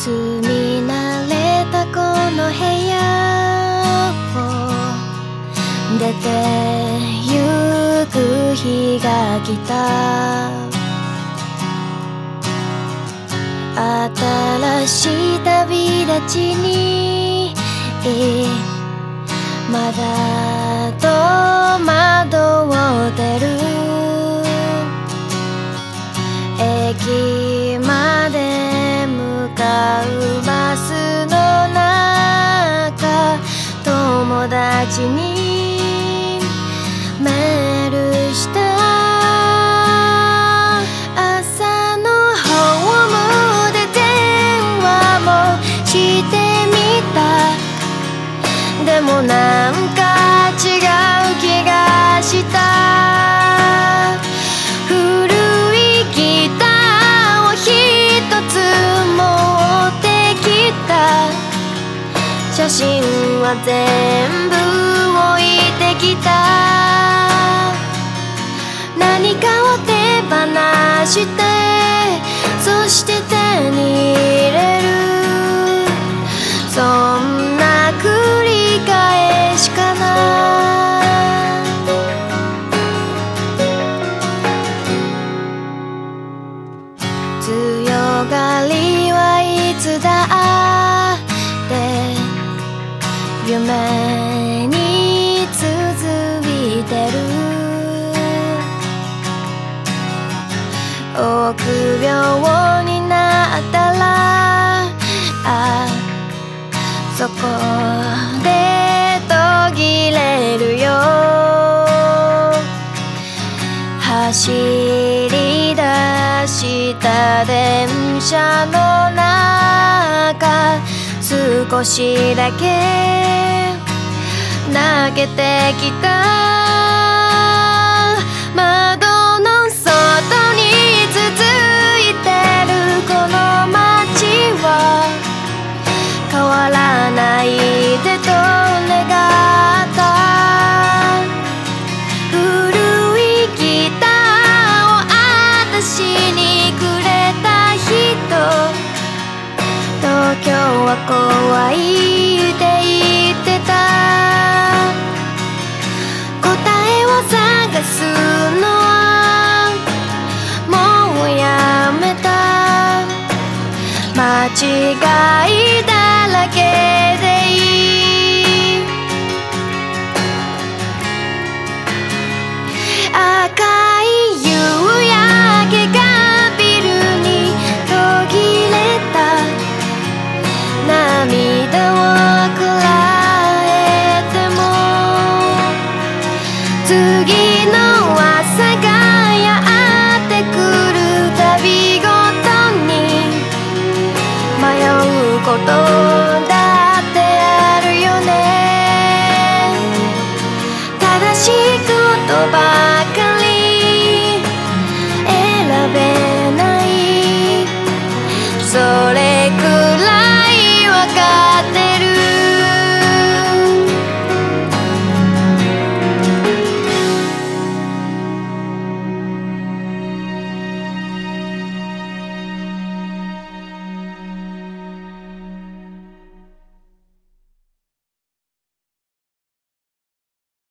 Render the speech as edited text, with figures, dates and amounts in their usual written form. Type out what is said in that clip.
住み慣れたこの部屋を出てゆく日が来た。新しい旅立ちにまだ戸惑ってる。駅まで向かうバスの中、友達にメールした。朝のホームで電話もしてみた。でもなんか違う気がした。古いギターを一つ持ってきた。写真は全部置いてきた。何かを手放して、そして手に入れる。そんな繰り返しかな。強がりはいつだって夢に続いてる。臆病になったらそこで途切れるよ。走り出した電車の中、少しだけ泣けてきた。窓の外に続いてるこの街は変わらないでと願った。古いギターを私にくれた人、東京は怖いって言ってた。答えを探すのはもうやめた。間違いだらけでいい。赤い夕焼けがビルに途切れた。涙をこらえても次の朝がやってくるたびごとに迷うこと